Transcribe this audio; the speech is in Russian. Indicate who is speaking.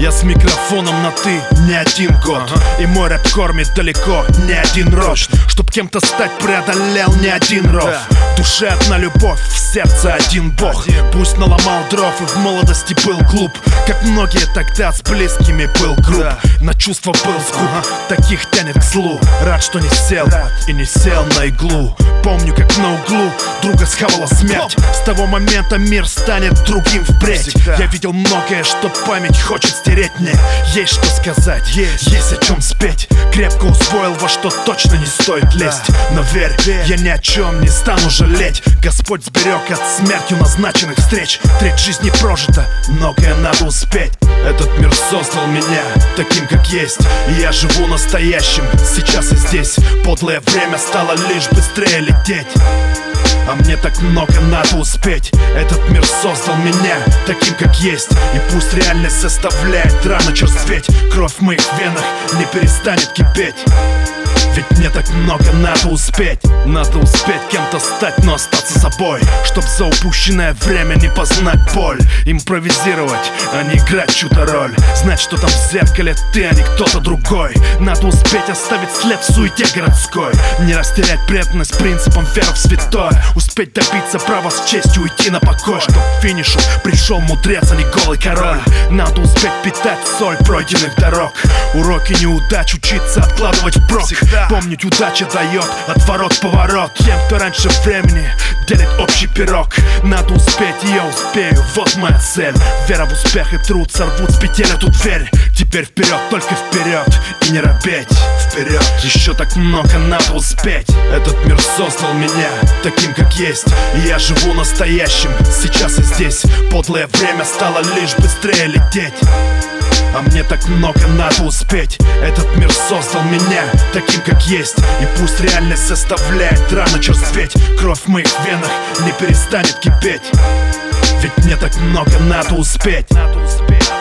Speaker 1: Я с микрофоном на «ты» не один год, и мой рэп кормит далеко не один рот. Чтоб кем-то стать, преодолел не один ров. В душе одна любовь, в сердце один бог. Пусть наломал дров и в молодости был глуп, как многие тогда с близкими был груб. На чувства был скуп, таких тянет к злу. Рад, что не сел и не сел на иглу. Помню, как на углу друга схавала смерть. С того момента мир станет другим впредь. Я видел многое, что память хочет стереть. Мне есть что сказать, есть о чем спеть. Крепко усвоил, во что точно не стоит лезть. Но верь, я ни о чем не стану жалеть. Господь сберег от смертью назначенных встреч. Треть жизни прожита, многое надо успеть. Этот мир создал меня таким, как есть, и я живу настоящим, сейчас и здесь. Подлое время стало лишь быстрее лететь, а мне так много надо успеть. Этот мир создал меня таким, как есть, и пусть реальность заставляет рано черстветь. Кровь в моих венах не перестанет кипеть, ведь мне так много надо успеть. Надо успеть кем-то стать, но остаться собой, чтоб за упущенное время не познать боль. Импровизировать, а не играть чью-то роль. Знать, что там в зеркале ты, а не кто-то другой. Надо успеть оставить след в суете городской. Не растерять преданность принципам, веру в святое. Успеть добиться права с честью уйти на покой, чтоб к финишу пришел мудрец, а не голый король. Надо успеть питать соль пройденных дорог. Уроки неудач учиться откладывать впрок. Помнить, удача дает отворот-поворот. Тем, кто раньше времени делит общий пирог. Надо успеть, и я успею, вот моя цель. Вера в успех и труд сорвут с петель эту дверь. Теперь вперед, только вперед, и не робеть. Вперед, еще так много надо успеть. Этот мир создал меня таким, как есть, и я живу настоящим, сейчас и здесь. Подлое время стало лишь быстрее лететь, а мне так много надо успеть. Этот мир создал меня таким, как есть, и пусть реальность заставляет рано черстветь. Кровь в моих венах не перестанет кипеть, ведь мне так много надо успеть.